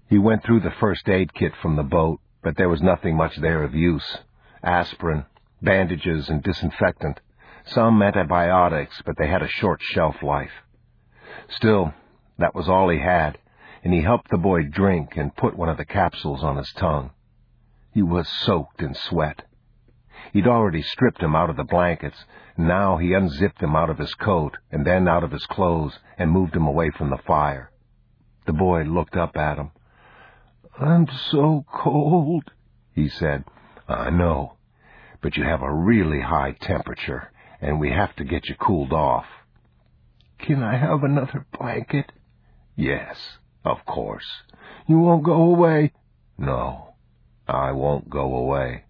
He went through the first aid kit from the boat, but there was nothing much there of use. Aspirin, bandages, and disinfectant. Some antibiotics, but they had a short shelf life. Still, that was all he had, and he helped the boy drink and put one of the capsules on his tongue. He was soaked in sweat. He'd already stripped him out of the blankets, and now he unzipped him out of his coat and then out of his clothes and moved him away from the fire. The boy looked up at him. "I'm so cold," he said. "I know, but you have a really high temperature, and we have to get you cooled off." "Can I have another blanket?" "Yes, of course." "You won't go away?" "No, I won't go away."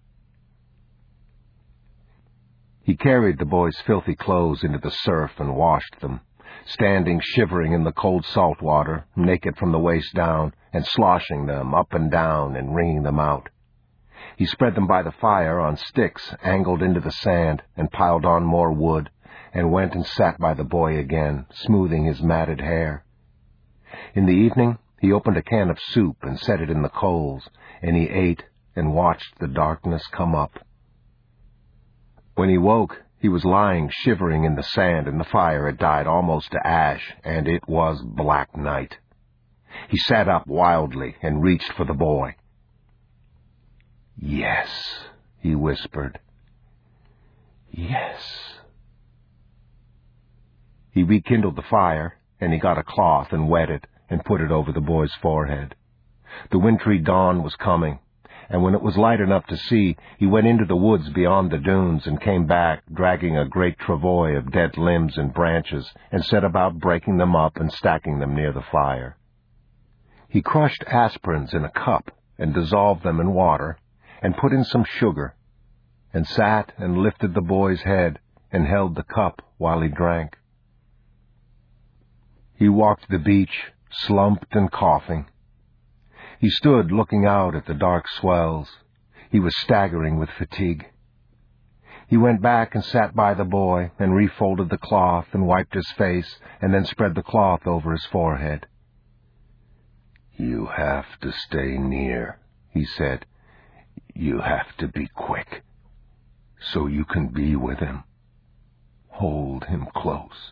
He carried the boy's filthy clothes into the surf and washed them, standing shivering in the cold salt water, naked from the waist down, and sloshing them up and down and wringing them out. He spread them by the fire on sticks angled into the sand and piled on more wood, and went and sat by the boy again, smoothing his matted hair. In the evening, he opened a can of soup and set it in the coals, and he ate and watched the darkness come up. When he woke, he was lying shivering in the sand, and the fire had died almost to ash, and it was black night. He sat up wildly and reached for the boy. "Yes," he whispered. "Yes." He rekindled the fire, and he got a cloth and wet it and put it over the boy's forehead. The wintry dawn was coming, and when it was light enough to see, he went into the woods beyond the dunes and came back, dragging a great travois of dead limbs and branches, and set about breaking them up and stacking them near the fire. He crushed aspirins in a cup and dissolved them in water, and put in some sugar, and sat and lifted the boy's head and held the cup while he drank. He walked the beach, slumped and coughing. He stood looking out at the dark swells. He was staggering with fatigue. He went back and sat by the boy and refolded the cloth and wiped his face and then spread the cloth over his forehead. "You have to stay near," he said. "You have to be quick, so you can be with him. Hold him close."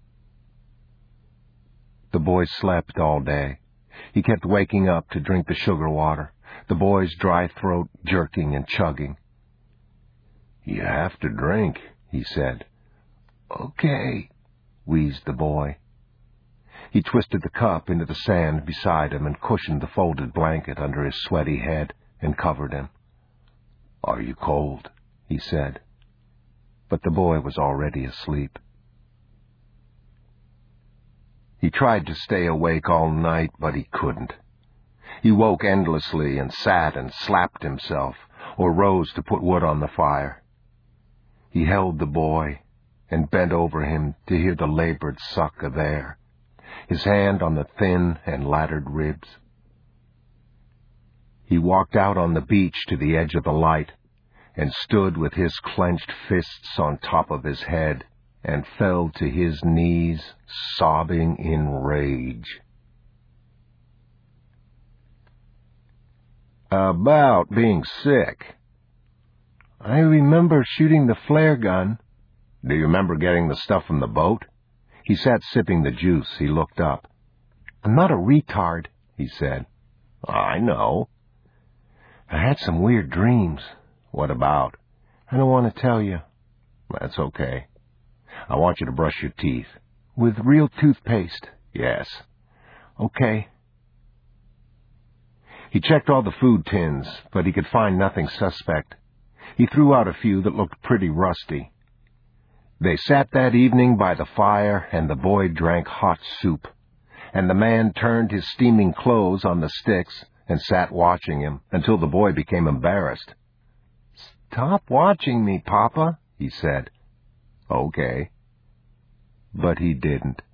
The boy slept all day. He kept waking up to drink the sugar water, the boy's dry throat jerking and chugging. "You have to drink," he said. "Okay," wheezed the boy. He twisted the cup into the sand beside him and cushioned the folded blanket under his sweaty head and covered him. "Are you cold?" he said. But the boy was already asleep. He tried to stay awake all night, but he couldn't. He woke endlessly and sat and slapped himself, or rose to put wood on the fire. He held the boy and bent over him to hear the labored suck of air, his hand on the thin and laddered ribs. He walked out on the beach to the edge of the light and stood with his clenched fists on top of his head and fell to his knees, sobbing in rage. About being sick. I remember shooting the flare gun. Do you remember getting the stuff from the boat? He sat sipping the juice. He looked up. I'm not a retard, he said. I know. I had some weird dreams. What about? I don't want to tell you. That's okay. I want you to brush your teeth. With real toothpaste? Yes. Okay. He checked all the food tins, but he could find nothing suspect. He threw out a few that looked pretty rusty. They sat that evening by the fire, and the boy drank hot soup, and the man turned his steaming clothes on the sticks and sat watching him until the boy became embarrassed. Stop watching me, Papa, he said. Okay. But he didn't.